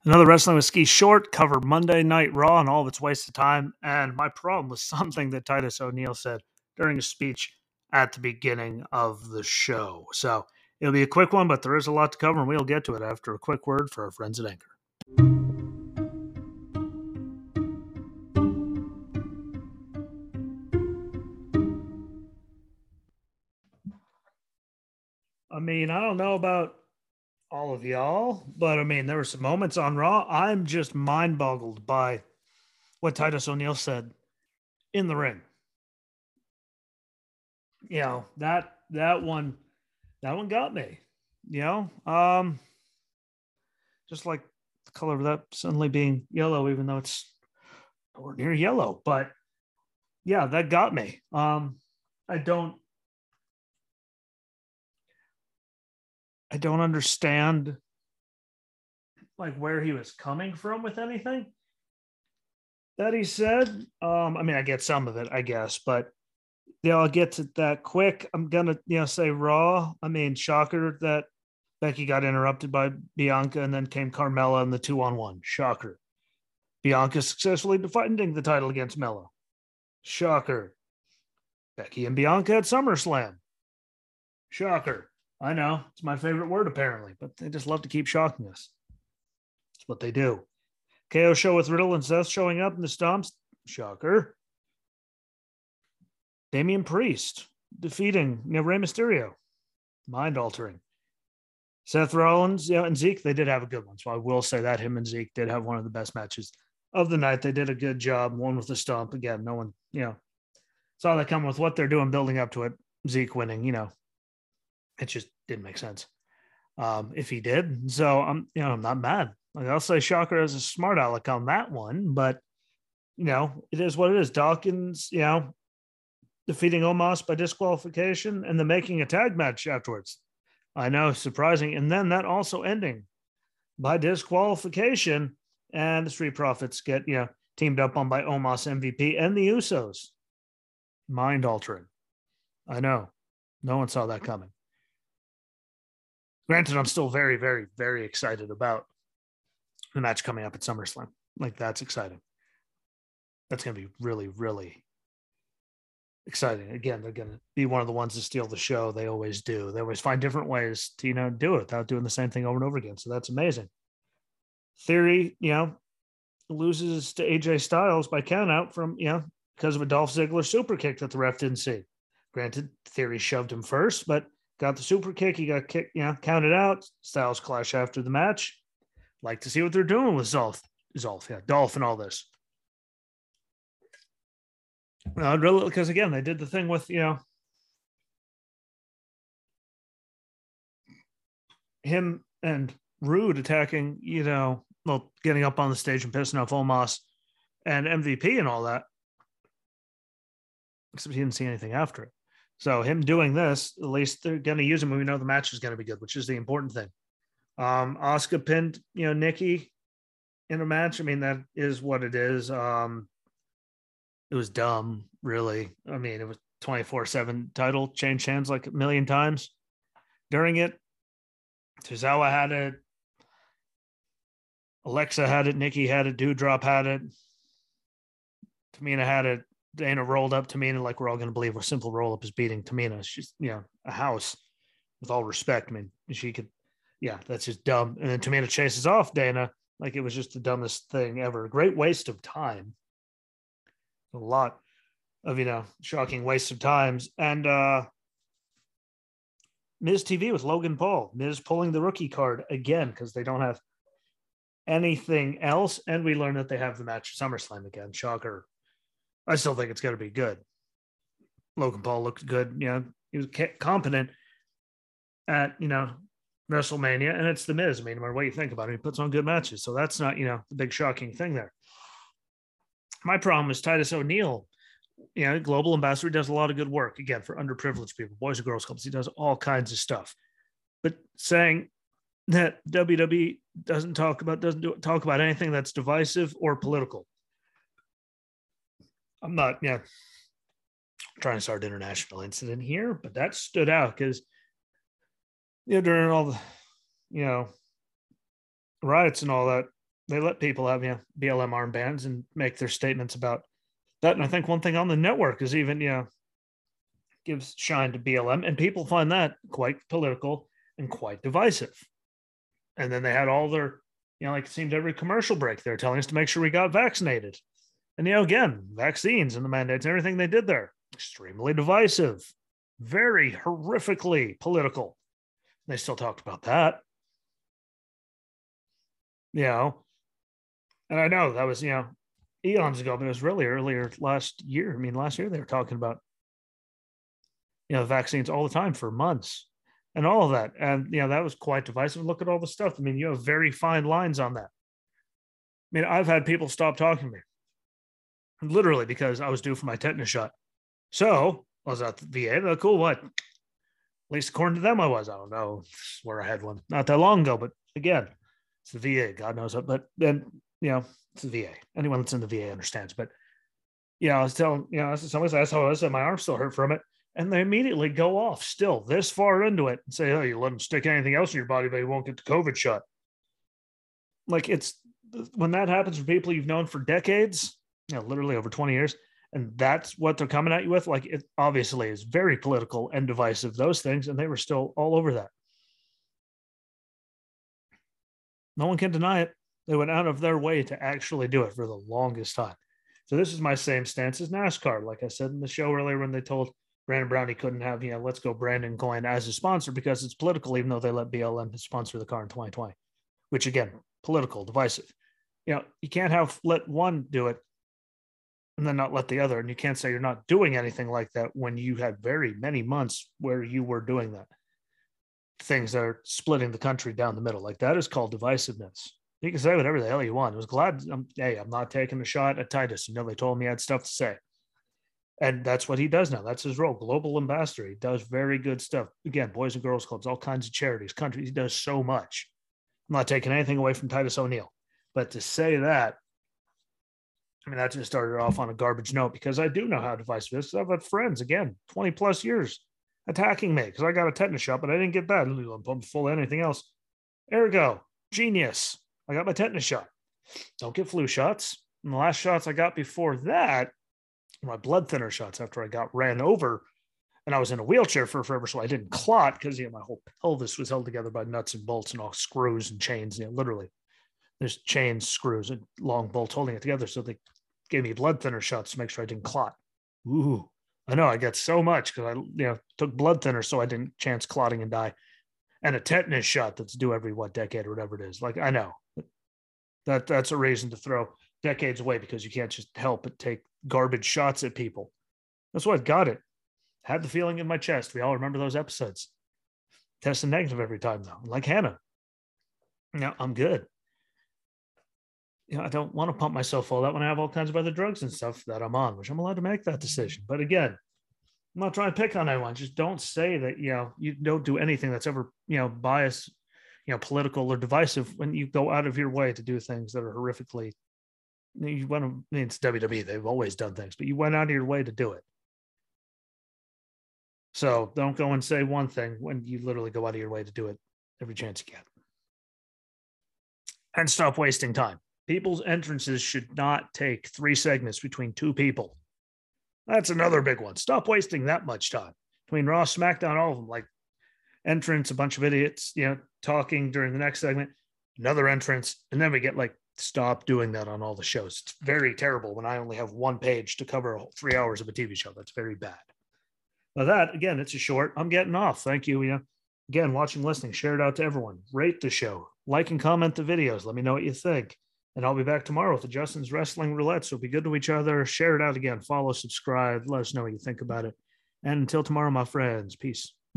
Another Wrestling with Ski short covered Monday Night Raw and all of its waste of time. And my problem was something that Titus O'Neil said during his speech at the beginning of the show. So it'll be a quick one, but there is a lot to cover, and we'll get to it after a quick word for our friends at Anchor. I don't know about all of y'all, but there were some moments on Raw. I'm just mind boggled by what Titus O'Neil said in the ring. That one got me. Just like the color of that suddenly being yellow, even though it's nowhere near yellow. But yeah, that got me. I don't understand like where he was coming from with anything that he said. I get some of it, I guess, but I'll get to that quick. I'm gonna say Raw. Shocker that Becky got interrupted by Bianca, and then came Carmella in the 2-on-1. Shocker. Bianca successfully defending the title against Mella. Shocker. Becky and Bianca at SummerSlam. Shocker. I know, it's my favorite word apparently, but they just love to keep shocking us. That's what they do. KO show with Riddle and Seth showing up in the stomps. Shocker. Damian Priest defeating Rey Mysterio. Mind altering. Seth Rollins, and Zeke, they did have a good one. So I will say that him and Zeke did have one of the best matches of the night. They did a good job. One with the stomp. Again, no one, saw that come with what they're doing, building up to it. Zeke winning, it just didn't make sense. If he did. So I'm not mad. Like, I'll say Shocker as a smart aleck on that one, but it is what it is. Dawkins, defeating Omos by disqualification and then making a tag match afterwards. I know, surprising. And then that also ending by disqualification. And the Street Profits get, teamed up on by Omos, MVP, and the Usos. Mind altering. I know. No one saw that coming. Granted, I'm still very, very, very excited about the match coming up at SummerSlam. Like, that's exciting. That's going to be really, really exciting. Again, they're going to be one of the ones to steal the show. They always do. They always find different ways to, do it without doing the same thing over and over again. So that's amazing. Theory, loses to AJ Styles by count out from, because of a Dolph Ziggler super kick that the ref didn't see. Granted, Theory shoved him first, but got the super kick. He got kicked, counted out. Styles clash after the match. Like to see what they're doing with Dolph, and all this. Really, because again, they did the thing with, him and Rude attacking, getting up on the stage and pissing off Omos and MVP and all that. Except he didn't see anything after it. So him doing this, at least they're going to use him when we know the match is going to be good, which is the important thing. Asuka pinned, Nikki in a match. That is what it is. It was dumb, really. It was 24/7 title, changed hands like a million times during it. Tozawa had it. Alexa had it. Nikki had it. Doudrop had it. Tamina had it. Dana rolled up Tamina like we're all going to believe a simple roll up is beating Tamina. She's, a house with all respect. She could, that's just dumb. And then Tamina chases off Dana like it was just the dumbest thing ever. Great waste of time. A lot of, shocking waste of times. And Miz TV with Logan Paul. Miz pulling the rookie card again because they don't have anything else. And we learn that they have the match at SummerSlam again. Shocker. I still think it's going to be good. Logan Paul looked good. He was competent at, WrestleMania, and it's the Miz. No matter what you think about it, he puts on good matches. So that's not, the big shocking thing there. My problem is Titus O'Neil, global ambassador, does a lot of good work, again, for underprivileged people, boys and girls clubs. He does all kinds of stuff. But saying that WWE doesn't talk about anything that's divisive or political. I'm not, trying to start an international incident here, but that stood out because, during all the, riots and all that, They let people have BLM armbands and make their statements about that. And I think one thing on the network is even gives shine to BLM, and people find that quite political and quite divisive. And then they had all their like it seemed every commercial break they're telling us to make sure we got vaccinated. And again, vaccines and the mandates and everything they did there, extremely divisive, very horrifically political. They still talked about that. And I know that was, eons ago, but it was really earlier last year. I mean, last year they were talking about, vaccines all the time for months and all of that. And, that was quite divisive. Look at all the stuff. I mean, you have very fine lines on that. I mean, I've had people stop talking to me literally because I was due for my tetanus shot. So I was at the VA. They're cool. What? At least according to them, I was. I don't know where I had one not that long ago, but again, it's the VA. God knows it. But then, it's the VA. Anyone that's in the VA understands. But I was telling, somebody that's how I said my arm still hurt from it. And they immediately go off still this far into it and say, oh, you let them stick anything else in your body, but you won't get the COVID shot. Like it's when that happens for people you've known for decades, literally over 20 years, and that's what they're coming at you with. Like it obviously is very political and divisive, those things. And they were still all over that. No one can deny it. They went out of their way to actually do it for the longest time. So this is my same stance as NASCAR. Like I said in the show earlier, when they told Brandon Brown he couldn't have, Let's Go Brandon Coin as a sponsor because it's political, even though they let BLM sponsor the car in 2020, which again, political, divisive. You can't let one do it and then not let the other. And you can't say you're not doing anything like that when you had very many months where you were doing that. Things that are splitting the country down the middle. Like that is called divisiveness. You can say whatever the hell you want. I was glad. I'm not taking a shot at Titus. They told me I had stuff to say. And that's what he does now. That's his role. Global ambassador. He does very good stuff. Again, Boys and Girls Clubs, all kinds of charities, countries. He does so much. I'm not taking anything away from Titus O'Neil. But to say that, that just started off on a garbage note because I do know how divisive it is. I've had friends, again, 20 plus years attacking me because I got a tetanus shot, but I didn't get that. I'm pumped full of anything else. Ergo, genius. I got my tetanus shot. Don't get flu shots. And the last shots I got before that, my blood thinner shots after I got ran over, and I was in a wheelchair for forever, so I didn't clot because my whole pelvis was held together by nuts and bolts and all screws and chains. Literally, there's chains, screws, and long bolts holding it together. So they gave me blood thinner shots to make sure I didn't clot. Ooh, I know I got so much because I took blood thinner so I didn't chance clotting and die, and a tetanus shot that's due every decade or whatever it is. Like I know that's a reason to throw decades away because you can't just help but take garbage shots at people. That's what got it. Had the feeling in my chest. We all remember those episodes. Testing negative every time though. Like Hannah. I'm good. I don't want to pump myself full of that when I have all kinds of other drugs and stuff that I'm on, which I'm allowed to make that decision. But again, I'm not trying to pick on anyone. Just don't say that, you don't do anything that's ever, biased, political or divisive when you go out of your way to do things that are horrifically, it's WWE. They've always done things, but you went out of your way to do it. So don't go and say one thing when you literally go out of your way to do it every chance you get. And stop wasting time. People's entrances should not take 3 segments between 2 people. That's another big one. Stop wasting that much time between Raw, SmackDown, all of them. Like entrance, a bunch of idiots, talking during the next segment, another entrance, and then we get stop doing that on all the shows. It's very terrible when I only have 1 page to cover 3 hours of a TV show. That's very bad. Now that, again, it's a short. I'm getting off. Thank you. Again, watching, listening, share it out to everyone. Rate the show. Like and comment the videos. Let me know what you think. And I'll be back tomorrow with the Justin's Wrestling Roulette. So be good to each other. Share it out again. Follow, subscribe. Let us know what you think about it. And until tomorrow, my friends, peace.